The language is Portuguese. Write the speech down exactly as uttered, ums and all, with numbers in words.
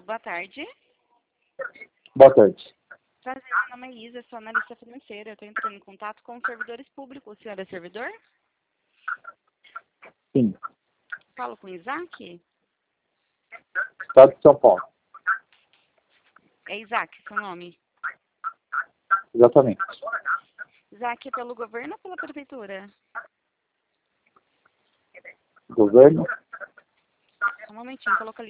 boa tarde. Boa tarde. Prazer, meu nome é Isa, sou analista financeira. Eu estou entrando em contato com os servidores públicos. O senhor é servidor? Sim. Falo com o Isaac? Estado de São Paulo. É Isaac, seu nome? Exatamente. Isaac, é pelo governo ou pela prefeitura? Governo? Só um momentinho, coloca ali.